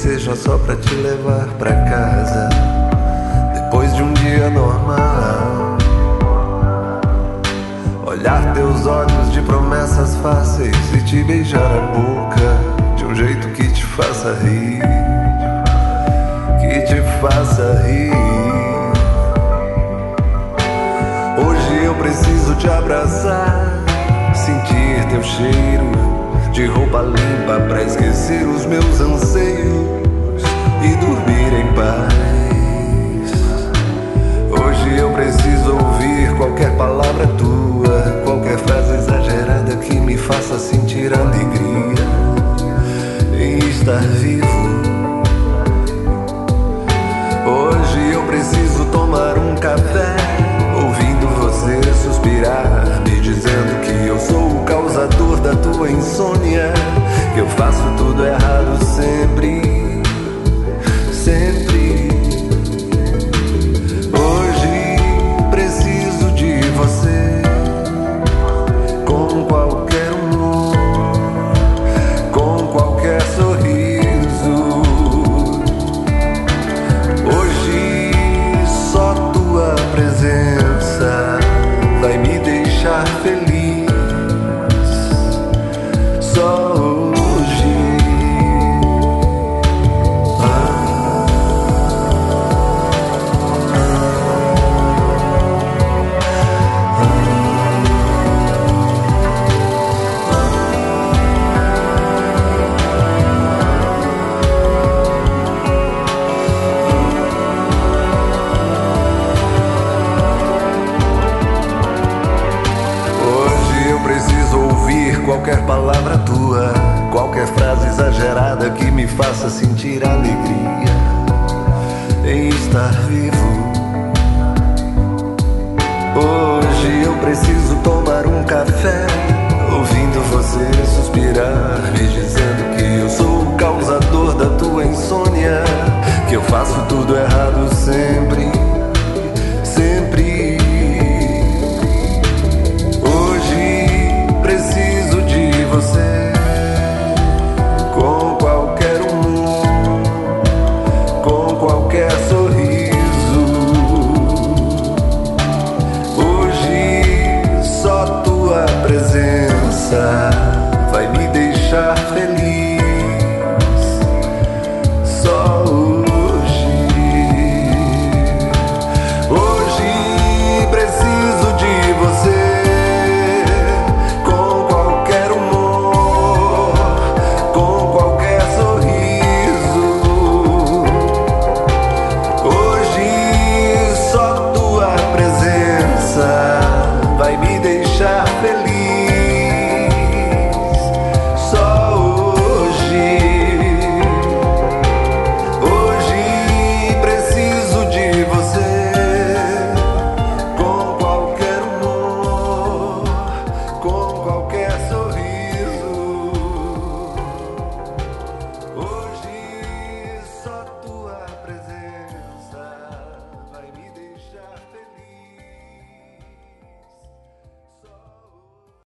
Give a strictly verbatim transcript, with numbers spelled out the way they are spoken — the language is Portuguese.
seja só pra te levar pra casa depois de um dia normal. Olhar teus olhos de promessas fáceis e te beijar a boca de um jeito que te faça rir, que te faça rir. Hoje eu preciso te abraçar, sentir teu cheiro de roupa limpa pra esquecer os meus anseios e dormir em paz. Hoje eu preciso ouvir qualquer palavra tua, qualquer frase exagerada que me faça sentir alegria em estar vivo. Hoje eu preciso tomar um café, ouvindo você suspirar, me dizendo que eu sou o causador da tua insônia, que eu faço tudo errado sempre, sempre. Hoje preciso de você, com qualquer humor, com qualquer sorriso. Hoje só tua presença vai me deixar feliz. Só hoje. Ah, hoje eu preciso ouvir qualquer palavra tua, qualquer frase exagerada que me faça sentir alegria em estar vivo. Hoje eu preciso tomar um café, ouvindo você suspirar, me dizendo que eu sou o causador da tua insônia, que eu faço tudo errado sempre.